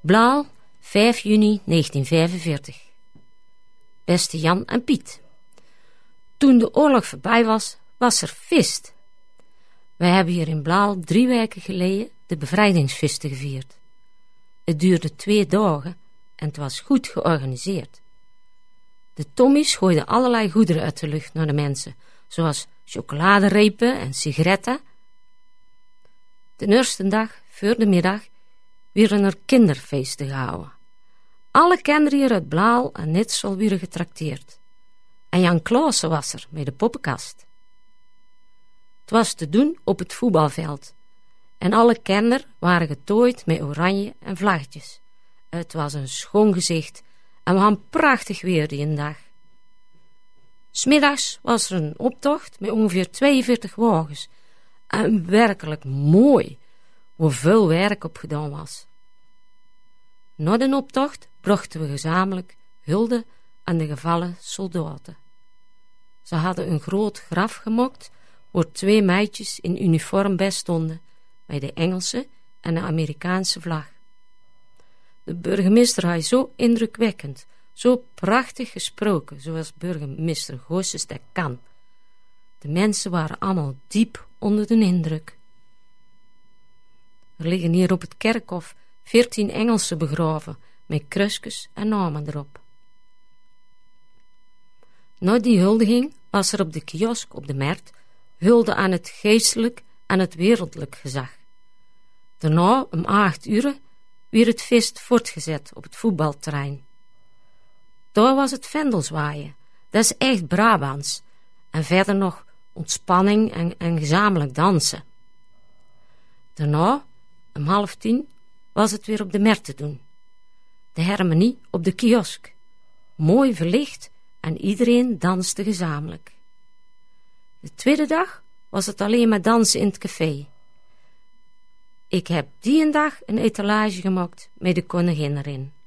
Blaal, 5 juni 1945. Beste Jan en Piet. Toen de oorlog voorbij was, was er feest. Wij hebben hier in Blaal 3 weken geleden de bevrijdingsfeesten gevierd. Het duurde 2 dagen en het was goed georganiseerd. De Tommies gooiden allerlei goederen uit de lucht naar de mensen, zoals chocoladerepen en sigaretten. De eerste dag, voor de middag, werden er kinderfeesten gehouden. Alle kinderen hier uit Blaal en Nitsel werden getrakteerd. En Jan Klaassen was er met de poppenkast. Het was te doen op het voetbalveld. En alle kinderen waren getooid met oranje en vlaggetjes. Het was een schoon gezicht en we hadden prachtig weer die dag. 'S Middags was er een optocht met ongeveer 42 wagens. En werkelijk mooi, waar veel werk op gedaan was. Na de optocht brachten we gezamenlijk hulde aan de gevallen soldaten. Ze hadden een groot graf gemaakt, waar 2 meisjes in uniform bij stonden, bij de Engelse en de Amerikaanse vlag. De burgemeester had zo indrukwekkend, zo prachtig gesproken, zoals burgemeester Goossens dat kan. De mensen waren allemaal diep onder de indruk. Er liggen hier op het kerkhof 14 Engelsen begraven, met kruisjes en namen erop. Na die huldiging was er op de kiosk op de markt hulde aan het geestelijk en het wereldlijk gezag. Daarna, om 8 uur, werd het feest voortgezet op het voetbalterrein. Daar was het vendelzwaaien, dat is echt Brabants, en verder nog ontspanning en gezamenlijk dansen. Daarna, om 9:30, was het weer op de markt te doen. De harmonie op de kiosk, mooi verlicht en iedereen danste gezamenlijk. De tweede dag was het alleen maar dansen in het café. Ik heb die een dag een etalage gemaakt met de koningin erin.